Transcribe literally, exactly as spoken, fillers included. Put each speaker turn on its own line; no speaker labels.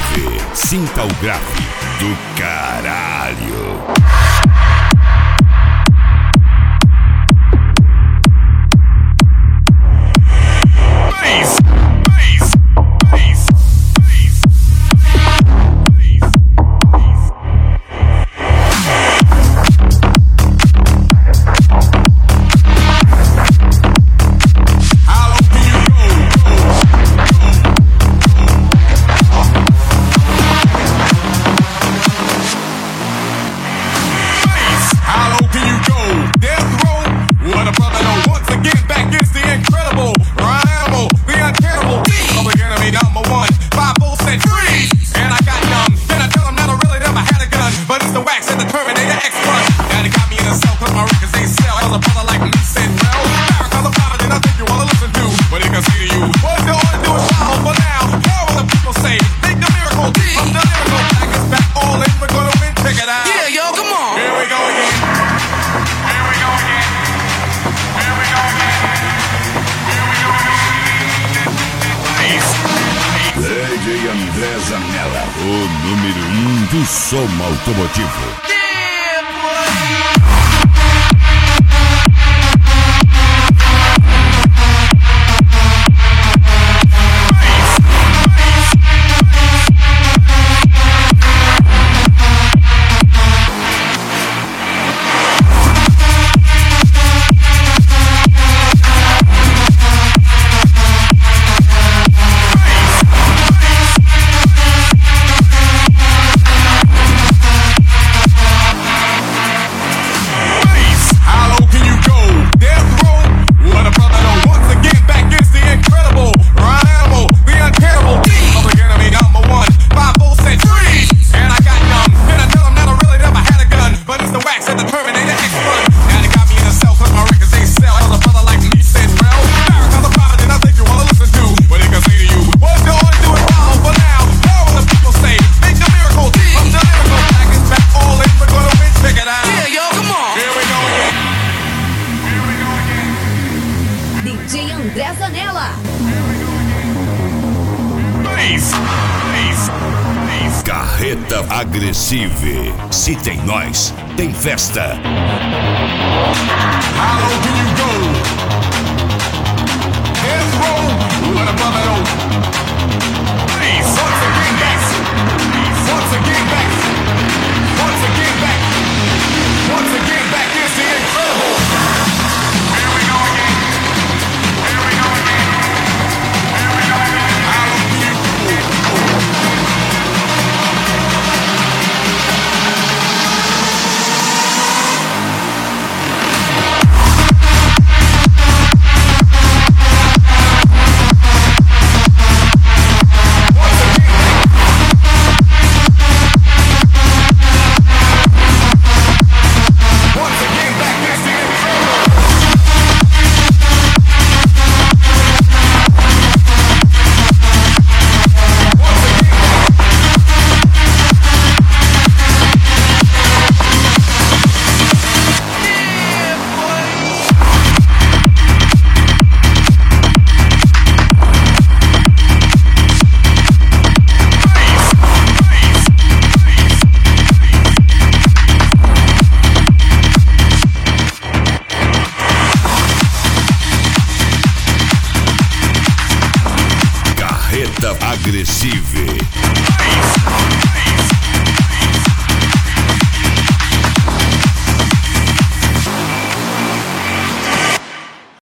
Agressive. Sinta o grave do caralho. André Zanella, o número um do som automotivo.
André Zanella.
Carreta Agressive. Se tem nós, tem festa.
How low can you go? Death row, let a brother know. Please, once again back. Once again back. Once again back. Once again back is the incredible. Here we go again. Here we go again. Here we go again. How low can you go?
Agressive.